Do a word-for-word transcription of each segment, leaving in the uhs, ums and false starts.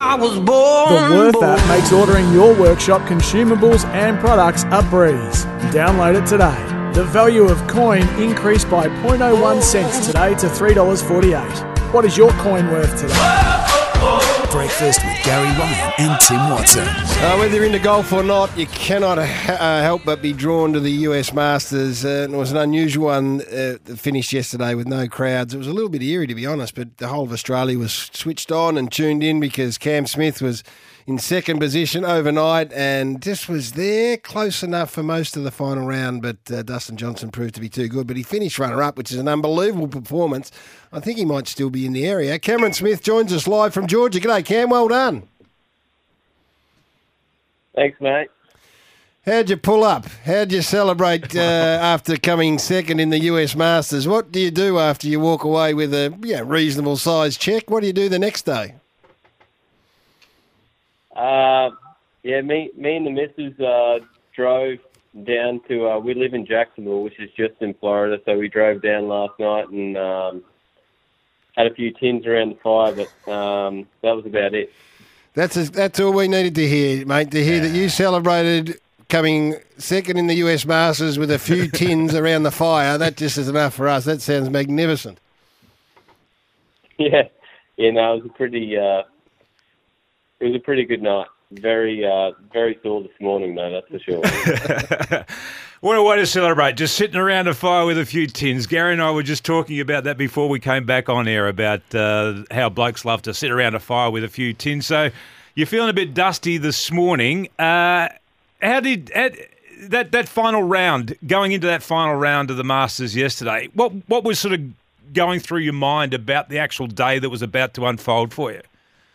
I was born. The Worth app makes ordering your workshop consumables and products a breeze. Download it today. The value of coin increased by zero point zero one cents today to three dollars forty-eight. What is your coin worth today? Breakfast with Gary Ryan and Tim Watson. Uh, whether you're into golf or not, you cannot uh, help but be drawn to the U S Masters. Uh, it was an unusual one uh, that finished yesterday with no crowds. It was a little bit eerie, to be honest, but the whole of Australia was switched on and tuned in because Cam Smith was in second position overnight and just was there close enough for most of the final round, but uh, Dustin Johnson proved to be too good. But he finished runner-up, which is an unbelievable performance. I think he might still be in the area. Cameron Smith joins us live from Georgia. G'day, Cam. Well done. Thanks, mate. How'd you pull up? How'd you celebrate uh, after coming second in the U S Masters? What do you do after you walk away with a yeah, reasonable size check? What do you do the next day? Uh, yeah, me, me and the missus uh, drove down to. Uh, we live in Jacksonville, which is just in Florida, so we drove down last night and um, had a few tins around the fire, but um, that was about it. That's a, that's all we needed to hear, mate. To hear yeah. that you celebrated coming second in the U S Masters with a few tins around the fire. That just is enough for us. That sounds magnificent. Yeah, yeah. No, it was a pretty. Uh, It was a pretty good night. Very, uh, very sore this morning, though, that's for sure. What a way to celebrate, just sitting around a fire with a few tins. Gary and I were just talking about that before we came back on air, about uh, how blokes love to sit around a fire with a few tins. So you're feeling a bit dusty this morning. Uh, how did how, that that final round, going into that final round of the Masters yesterday, what what was sort of going through your mind about the actual day that was about to unfold for you?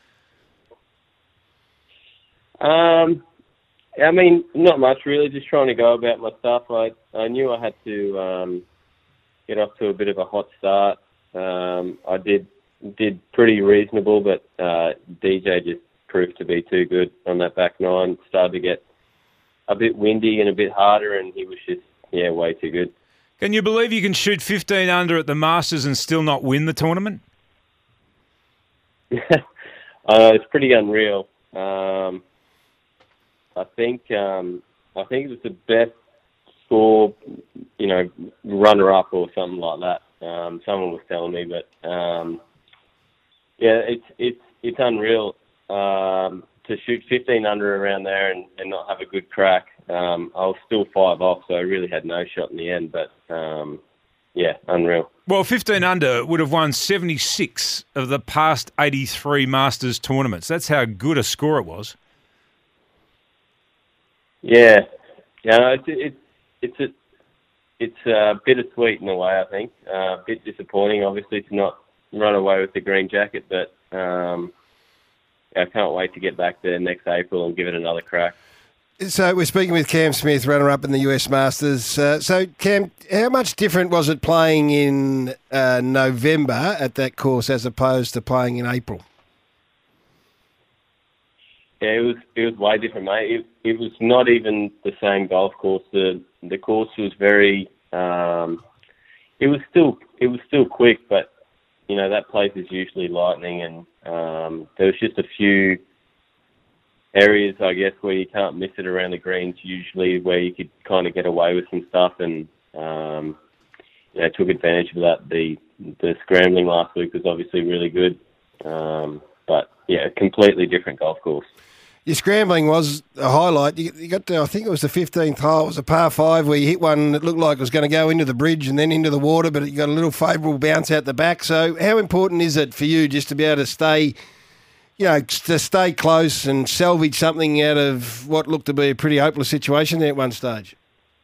Um, I mean, not much really. Just trying to go about my stuff. I I knew I had to um, get off to a bit of a hot start. Um, I did did pretty reasonable, but uh, D J just proved to be too good on that back nine. Started to get a bit windy and a bit harder, and he was just yeah way too good. Can you believe you can shoot fifteen under at the Masters and still not win the tournament? uh, it's pretty unreal. Um, I think um, I think it was the best score, you know, runner-up or something like that. Um, someone was telling me, but um, yeah, it's it's it's unreal um, to shoot fifteen under around there and, and not have a good crack. Um, I was still five off, so I really had no shot in the end. But um, yeah, unreal. Well, fifteen under would have won seventy-six of the past eighty-three Masters tournaments. That's how good a score it was. Yeah, yeah, it's it's it's a it's uh, bittersweet in a way. I think uh, a bit disappointing, obviously, to not run away with the green jacket, but um, I can't wait to get back there next April and give it another crack. So we're speaking with Cam Smith, runner-up in the U S Masters. Uh, so, Cam, how much different was it playing in uh, November at that course as opposed to playing in April? Yeah, it was it was way different, mate. It, it was not even the same golf course. The the course was very. Um, it was still it was still quick, but you know that place is usually lightning, and um, there was just a few areas, I guess, where you can't miss it around the greens. Usually, where you could kind of get away with some stuff, and um, you know took advantage of that. The the scrambling last week was obviously really good, um, but yeah, a completely different golf course. Your scrambling was a highlight. You, you got to, I think it was the fifteenth hole. It was a par five where you hit one that looked like it was going to go into the bridge and then into the water, but you got a little favourable bounce out the back. So how important is it for you just to be able to stay, you know, to stay close and salvage something out of what looked to be a pretty hopeless situation there at one stage?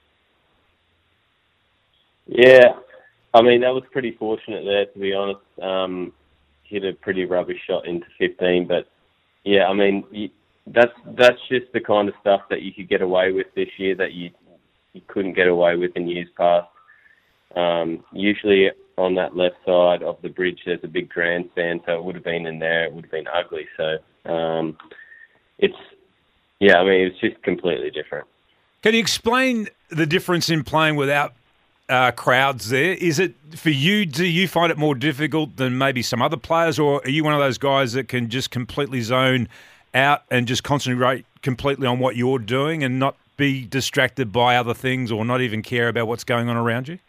Yeah, I mean, that was pretty fortunate there, to be honest. Um, hit a pretty rubbish shot into fifteen, but yeah, I mean, you, that's that's just the kind of stuff that you could get away with this year that you you couldn't get away with in years past. Um, usually on that left side of the bridge, there's a big grandstand, so it would have been in there. It would have been ugly. So um, it's yeah, I mean, it's just completely different. Can you explain the difference in playing without uh, crowds there. Is it for you? Do you find it more difficult than maybe some other players, or are you one of those guys that can just completely zone out and just concentrate completely on what you're doing and not be distracted by other things, or not even care about what's going on around you?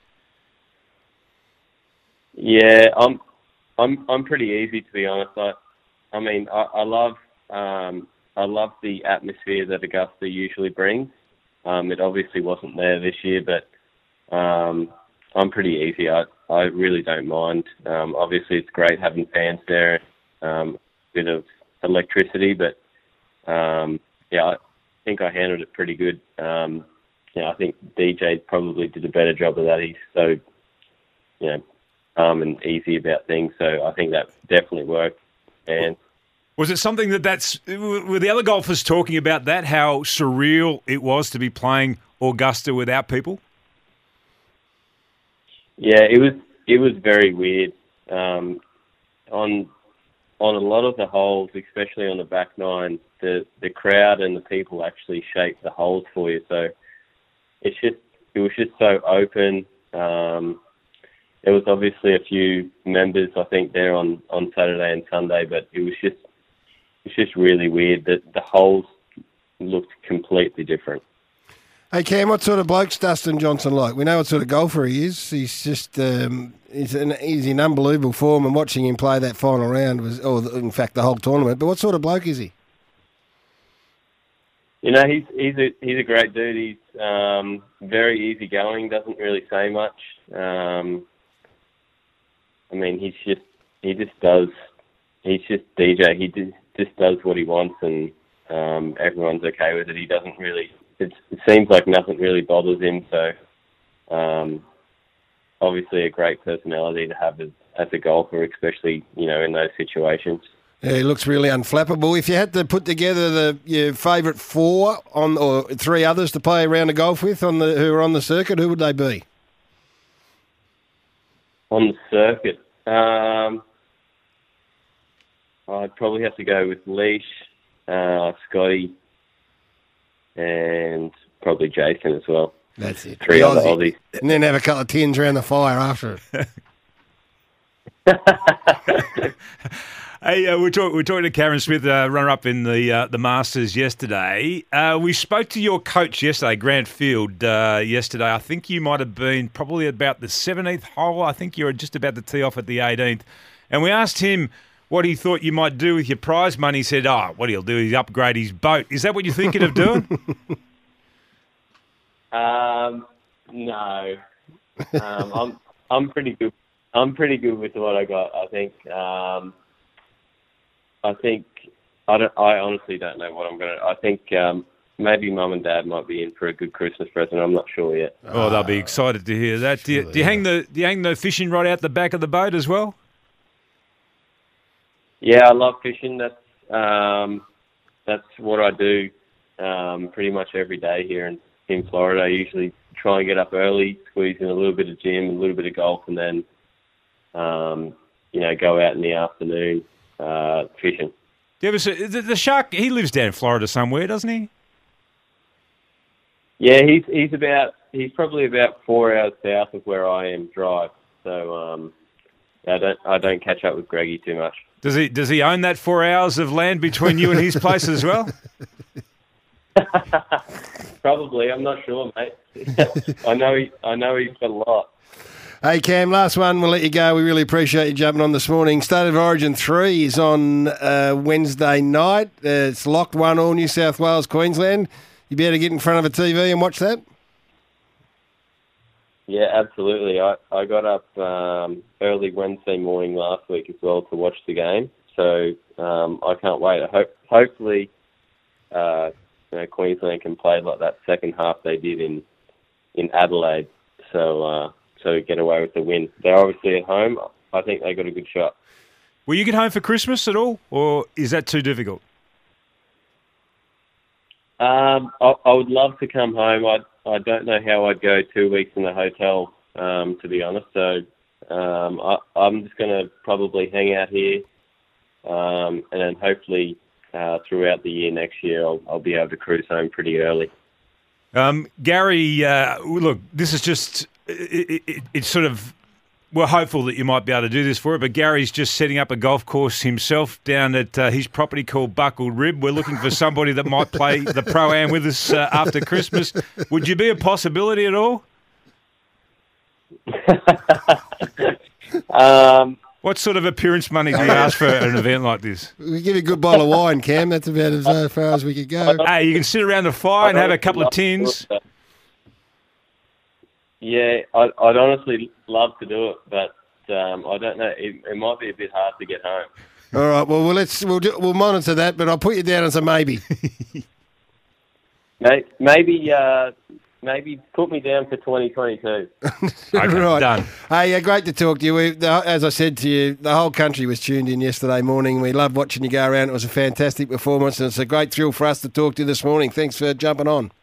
Yeah, I'm I'm I'm pretty easy, to be honest. I I mean I, I love um, I love the atmosphere that Augusta usually brings. Um, it obviously wasn't there this year, but um, I'm pretty easy. I I really don't mind. Um, obviously, it's great having fans there, um, a bit of electricity, but um, yeah, I think I handled it pretty good. Um, you know, I think D J probably did a better job of that. He's so, you know, calm and easy about things, so I think that definitely worked. And was it something that that's were the other golfers talking about that, how surreal it was to be playing Augusta without people? Yeah, it was it was very weird. Um, on on a lot of the holes, especially on the back nine, the the crowd and the people actually shape the holes for you. So it's just it was just so open. Um, there was obviously a few members, I think, there on, on Saturday and Sunday, but it was just it's just really weird that the holes looked completely different. Hey, Cam, what sort of bloke's Dustin Johnson like? We know what sort of golfer he is. He's just um, he's, an, he's in unbelievable form, and watching him play that final round was, or in fact, the whole tournament. But what sort of bloke is he? You know, he's he's a he's a great dude. He's um, very easygoing. Doesn't really say much. Um, I mean, he's just he just does. He's just D J. He just, just does what he wants, and um, everyone's okay with it. He doesn't really. It's, it seems like nothing really bothers him. So, um, obviously, a great personality to have as, as a golfer, especially you know in those situations. Yeah, he looks really unflappable. If you had to put together the your favourite four on or three others to play around a golf with on the who are on the circuit, who would they be? On the circuit, um, I'd probably have to go with Leash, uh, Scotty, and probably Jason as well. That's it. Three The other Aussie. Aussies. And then have a couple of tins around the fire after it. Hey, uh, we're, talk, we're talking to Cameron Smith, uh, runner-up in the uh, the Masters yesterday. Uh, we spoke to your coach yesterday, Grant Field, uh, yesterday. I think you might have been probably about the seventeenth hole. I think you were just about to tee off at the eighteenth. And we asked him what he thought you might do with your prize money. He said, oh, what he'll do is upgrade his boat. Is that what you're thinking of doing? um, no. Um, I'm I'm pretty good. I'm pretty good with what I got. I think. Um, I think I don't. I honestly don't know what I'm gonna. I think um, maybe Mum and Dad might be in for a good Christmas present. I'm not sure yet. Oh, they'll be excited to hear that. Do you, do you hang the Do you hang the fishing rod out the back of the boat as well? Yeah, I love fishing. That's um, that's what I do um, pretty much every day here in, in Florida. I usually try and get up early, squeeze in a little bit of gym, a little bit of golf, and then um, you know go out in the afternoon. Uh, fishing. You ever see, the, the shark? He lives down in Florida somewhere, doesn't he? Yeah, he's he's about he's probably about four hours south of where I am drive. So um, I don't I don't catch up with Greggy too much. Does he Does he own that four hours of land between you and his place as well? Probably, I'm not sure, mate. I know he I know he's got a lot. Hey, Cam, last one. We'll let you go. We really appreciate you jumping on this morning. State of Origin three is on uh, Wednesday night. Uh, it's locked one all New South Wales, Queensland. You be able to get in front of a T V and watch that? Yeah, absolutely. I, I got up um, early Wednesday morning last week as well to watch the game. So um, I can't wait. I hope, hopefully uh, you know, Queensland can play like that second half they did in, in Adelaide. So... Uh, So get away with the win. They're obviously at home. I think they got a good shot. Will you get home for Christmas at all, or is that too difficult? Um, I, I would love to come home. I I don't know how I'd go two weeks in the hotel, um, to be honest. So um, I, I'm just going to probably hang out here, um, and then hopefully uh, throughout the year next year I'll, I'll be able to cruise home pretty early. Um, Gary, uh, look, this is just it, it, it's sort of, we're hopeful that you might be able to do this for it, but Gary's just setting up a golf course himself down at uh, his property called Buckled Rib. We're looking for somebody that might play the Pro-Am with us uh, after Christmas. Would you be a possibility at all? um, What sort of appearance money do you ask for an event like this? We give you a good bottle of wine, Cam. That's about as uh, far as we could go. Hey, you can sit around the fire and have a couple of tins. Yeah, I'd, I'd honestly love to do it, but um, I don't know. It, it might be a bit hard to get home. All right. Well, well let's we'll do, we'll monitor that, but I'll put you down as a maybe. Maybe, uh, maybe put me down for twenty twenty-two. Okay, right. done. Hey, yeah, great to talk to you. We, the, as I said to you, the whole country was tuned in yesterday morning. We loved watching you go around. It was a fantastic performance, and it's a great thrill for us to talk to you this morning. Thanks for jumping on.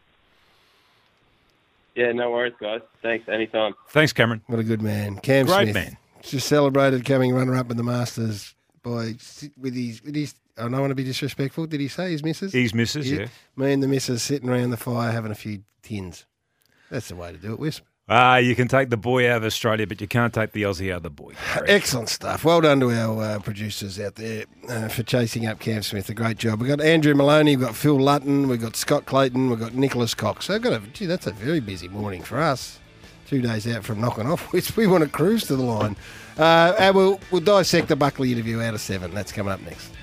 Yeah, no worries, guys. Thanks, anytime. Thanks, Cameron. What a good man. Cam Great Smith. man. Just celebrated coming runner-up in the Masters by with his, with his, I don't want to be disrespectful. Did he say his missus? His missus, yeah. Me and the missus sitting around the fire having a few tins. That's the way to do it, Wisp. Ah, you can take the boy out of Australia, but you can't take the Aussie out of the boy. Excellent stuff. Well done to our uh, producers out there uh, for chasing up Cam Smith. A great job. We've got Andrew Maloney, we've got Phil Lutton, we've got Scott Clayton, we've got Nicholas Cox. So I've got a, gee, that's a very busy morning for us. Two days out from knocking off, which we want to cruise to the line. Uh, and we'll, we'll dissect the Buckley interview out of seven. That's coming up next.